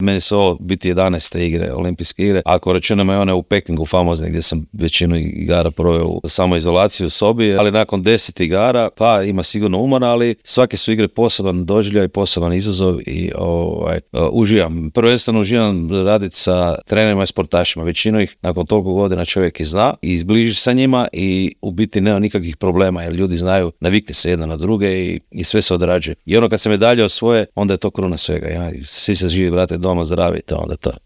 Meni su ovo biti 11. igre, olimpijske igre. Ako računamo i one u Pekingu famozne gdje sam većinu igara proveo u samoizolaciji u sobi, ali nakon 10 igara, pa ima sigurno umora, ali svake su igre poseban doživljaj, poseban izazov i uživam. Prvenstveno uživam raditi sa trenerima i sportašima. Većinu ih nakon toliko godina čovjek i zna i izbliži sa njima i u biti nema nikakvih problema jer ljudi znaju, navikne se jedna na druge i sve se odrađuje. I ono kad se medalje osvoje, onda je to kruna svega. Ja? Svi se živi vrate doma zdravi, to onda to.